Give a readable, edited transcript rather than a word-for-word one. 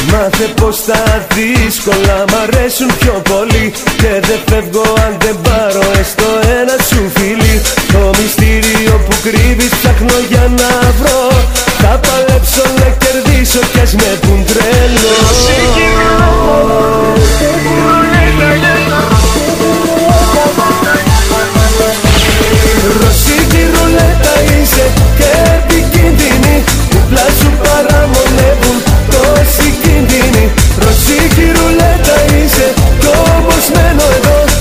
Μάθε πως τα δύσκολα μ' αρέσουν πιο πολύ, και δεν φεύγω αν δεν πάρω έστω ένα σου φιλί. Το μυστήριο που κρύβεις ψάχνω για να βρω, θα παλέψω να κερδίσω κι ας με πουν τρελό.